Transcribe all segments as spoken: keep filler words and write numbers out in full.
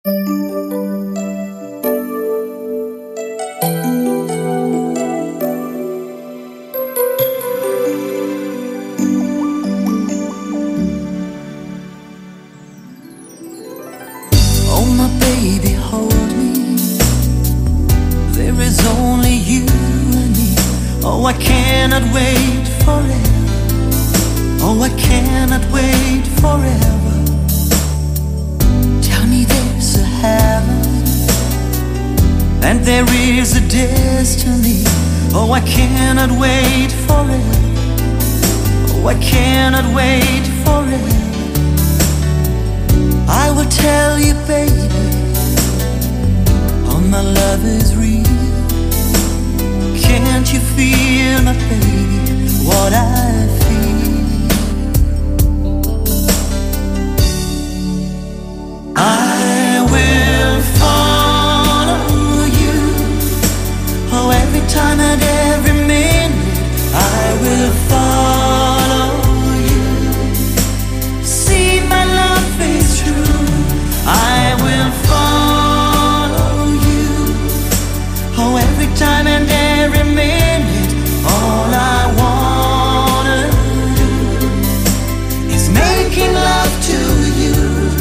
Oh my baby, hold me. There is only you and me. Oh, I cannot wait forever. Oh, I cannot wait forever. Tell me there's a heaven and there is a destiny. Oh, I cannot wait forever. Oh, I cannot wait forever. I will tell you, baby, oh, my love is real. Can't you feel, my baby, what I feel? I will follow you. Oh, every time and every minute I will follow you. See, my love is true. I will follow you. Oh, every time and every minute, all I wanna do is making love to you.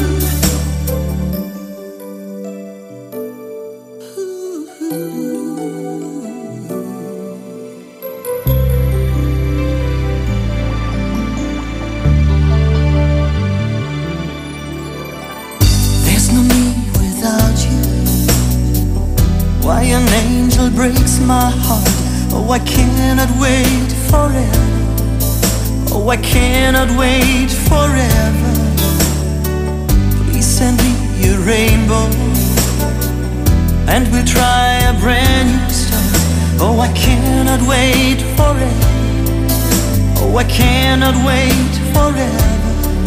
There's no me without you. Why an angel breaks my heart. Oh, I cannot wait forever. Oh, I cannot wait forever. Please send me a rainbow and we'll try a brand new start. Oh, I cannot wait forever. Oh, I cannot wait forever.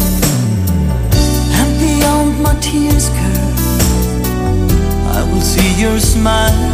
And beyond my tears, girl, I will see your smile.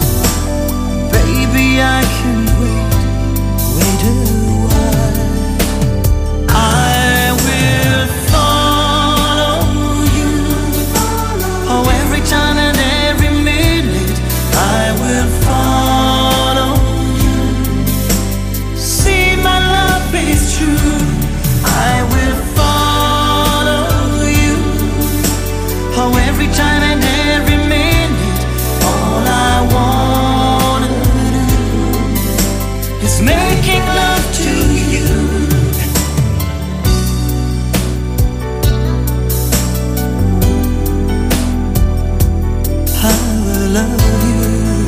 Baby, I can't wait, wait a while. I will follow you. Oh, every time and every minute I will follow you. See, my love is true. I will follow you. Oh, every time and every minute, all I wanna do is making love to you. I will love you.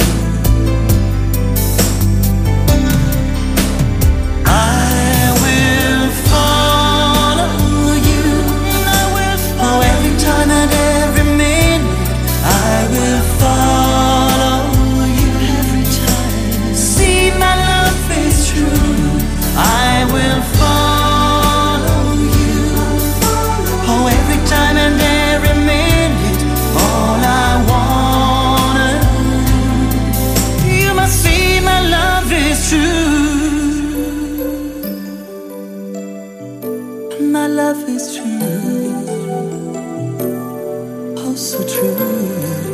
I will follow you. I will follow. Oh, every time and every minute I will follow you. Every time. See, my love is true. I will follow you. Oh, every time and every minute, all I wanna do. You must see, my love is true. My love is true. Oh, so true.